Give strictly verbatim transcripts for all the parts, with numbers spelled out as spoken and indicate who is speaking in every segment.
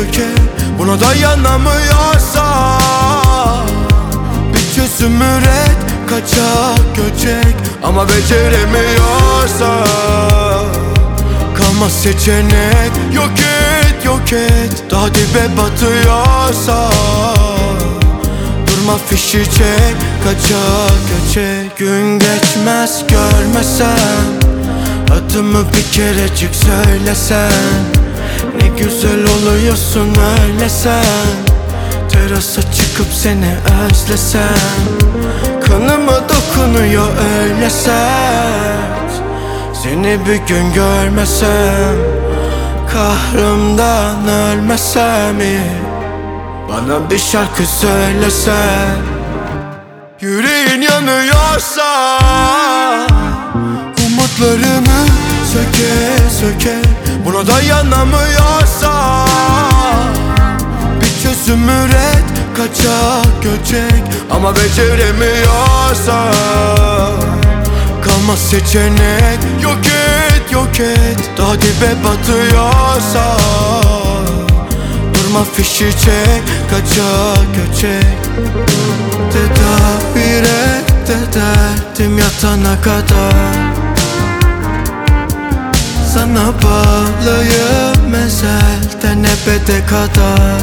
Speaker 1: söke, buna dayanamıyorsa bir çözüm üret, kaçak göçek. Ama beceremiyorsa kalmaz seçenek. Yok et, yok et, daha dibe batıyorsa durma fişi çek, kaçak göçek. Gün geçmez görmesem, adımı bir kerecik söylesen. Ne güzel oluyorsun öyle sen. Terasa çıkıp seni özlesem, kanıma dokunuyor öyle sert. Seni bir gün görmesem, kahrımdan ölmesem iyi. Bana bir şarkı söylesen. Yüreğin yanıyorsa umutlarımı söke söke, buna dayanamıyorsa bir çözüm üret, kaçak göçek. Ama beceremiyorsa kalmaz seçenek. Yok et, yok et, daha dibe batıyorsa durma fişi çek, kaçak göçek. Tedavi reddederdim yatana kadar. Sana bağlıyım ezelden ebede kadar.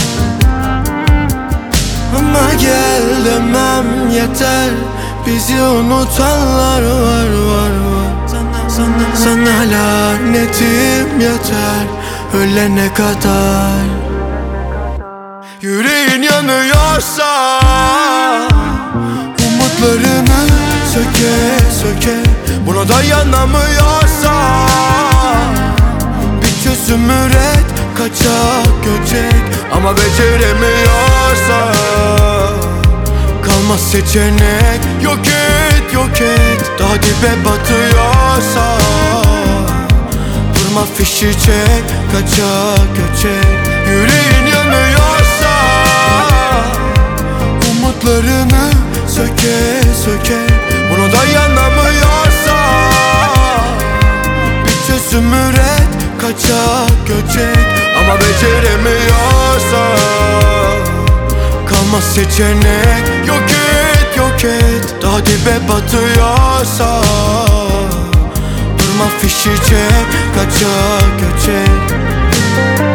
Speaker 1: Ama gel demem yeter, bizi unutanlar var var var. Sana, sana, sana lanetim yeter ölene kadar. Yüreğin yanıyorsa umutlarımı söke söke, buna dayanamıyorsa bir çözüm üret, kaçak göçek. Ama beceremiyorsa kalmaz seçenek. Yok et, yok et, daha dibe batıyorsa durma fişi çek, kaçak göçek. Yüreğin yanıyorsa umutlarımı söke söke, buna dayanamıyorsa bir çözüm üret, kaçak göçek. Ama beceremiyorsa kalmaz seçenek. Yok et, yok et, daha dibe batıyorsa durma fişi çek, kaçak göçek.